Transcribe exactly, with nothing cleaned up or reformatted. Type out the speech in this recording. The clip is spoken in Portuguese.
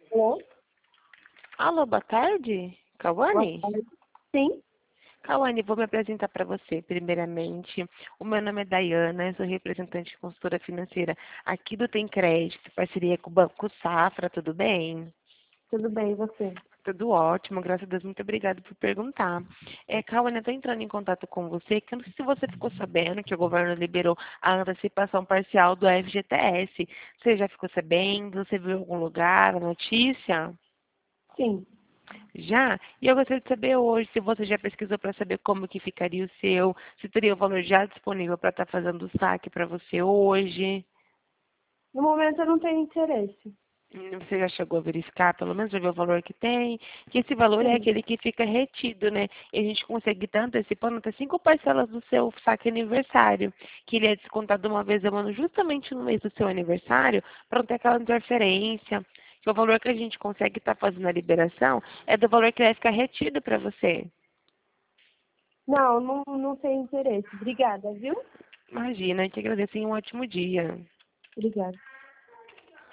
Alô? Alô, boa tarde, Boa Cauane? tarde. Sim, Cauane, vou me apresentar para você. Primeiramente, o meu nome é Dayana, eu sou representante de consultora financeira aqui do Tem Crédito, parceria com o Banco Safra, tudo bem? tudo bem, e você? Tudo ótimo, graças a Deus, muito obrigada por perguntar. É, Cauane, eu estou entrando em contato com você, que eu não sei se você ficou sabendo que o governo liberou a antecipação parcial do F G T S. Você já ficou sabendo? Você viu em algum lugar a notícia? Sim. Já? E eu gostaria de saber hoje se você já pesquisou para saber como que ficaria o seu, se teria o valor já disponível para estar fazendo o saque para você hoje. No momento eu não tenho interesse. Hum, Você já chegou a verificar, pelo menos já viu o valor que tem? Que esse valor é Sim. aquele que fica retido, né? E a gente consegue estar antecipando até cinco parcelas do seu saque aniversário, que ele é descontado uma vez ao ano justamente no mês do seu aniversário, para não ter aquela interferência. Que o valor que a gente consegue estar fazendo a liberação é do valor que vai ficar retido para você. Não, não, não tenho interesse. Obrigada, viu? Imagina, eu te agradeço e um ótimo dia. Obrigada.